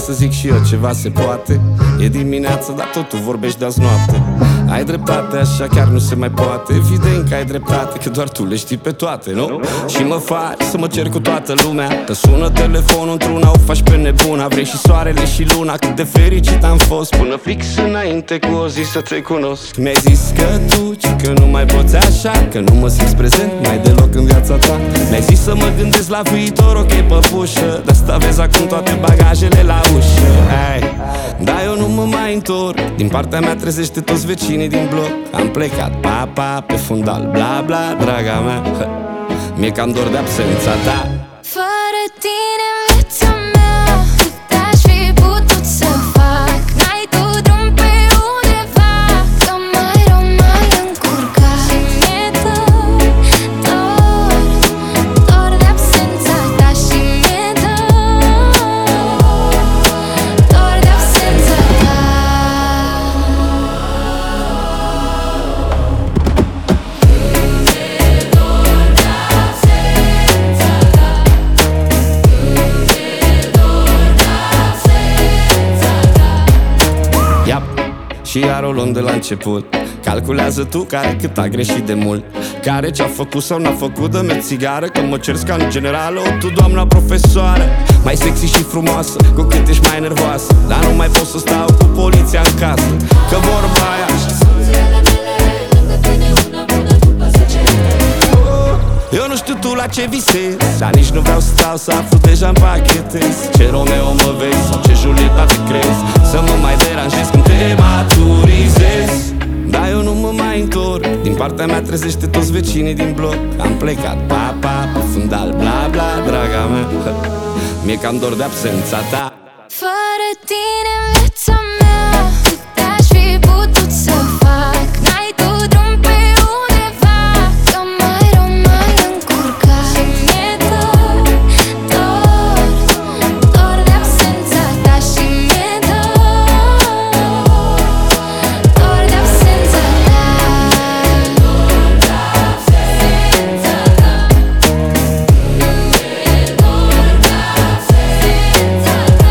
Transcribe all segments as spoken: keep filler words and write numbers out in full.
să zic și eu ceva se poate. E dimineață, dar totul vorbești de azi noapte. Ai dreptate, așa chiar nu se mai poate. Evident că ai dreptate, că doar tu le știi pe toate, nu? Și mă faci să mă cer cu toată lumea. Că sună telefonul într-una, o faci pe nebuna. Vrei și soarele și luna, cât de fericit am fost până fix înainte cu o zi să te cunosc. Mi-ai zis că tu, ci că nu mai poți așa, că nu mă simți prezent mai deloc în viața ta. Mi-ai zis să mă gândesc la viitor, ok păpușă. De-asta vezi acum toate bagajele la ușă. Hey, dar eu nu mă mai întorc. Din partea mea trezește toți vecinii din bloc. Am plecat, pa, pa, pe fundal, bla, bla, draga mea. Mi-e cam dor de absența ta. Fără tine în viața mea, cât aș fi putut să fac. N-ai tu drum pe undeva, că mai rău mai încurcat. Și mi-e dor, dor, dor de absența ta. Și mi-e dor, dor de absența ta. Yep. Și iar o luăm de la început. Calculează tu care cât a greșit de mult, care ce-a făcut sau n-a făcut. Dă-mi țigară că mă cerți ca în generală. O, tu doamna profesoară, mai sexy și frumoasă, cu cât ești mai nervoasă. Dar nu mai pot să stau cu poliția în casă, că vorba aia eu nu știu tu la ce visezi, dar nici nu vreau să stau să aflu deja împachetez. Ce Romeo mă vezi sau ce Julieta te crezi, să mă mai deranjez când te maturizezi. Dar eu nu mă mai întorc. Din partea mea trezește toți vecinii din bloc. Am plecat, pa, pa, pe fundal, bla, bla, draga mea. Mi-e cam dor de absența ta. Fără tine în viața mea, cât aș fi putut să fac. N-ai tu drum pe undeva, că mai rău mai încurcat. Și mi-e dor, dor, dor de absența ta. Și mi-e dor, dor de absența ta. Dor de absența ta. Mi-e dor de absența ta.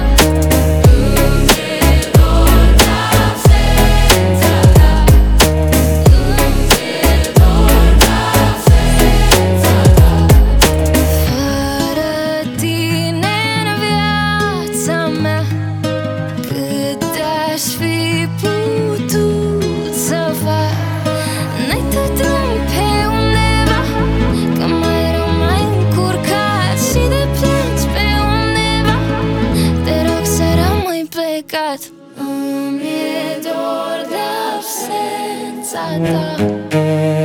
Fără tine în viața mea, cât aș fi putut să fac. N-ai tu drum pe undeva, că mai rău mai încurcat. Și de plângi pe undeva, te rog să rămâi plecat. Îmi e dor de absența ta.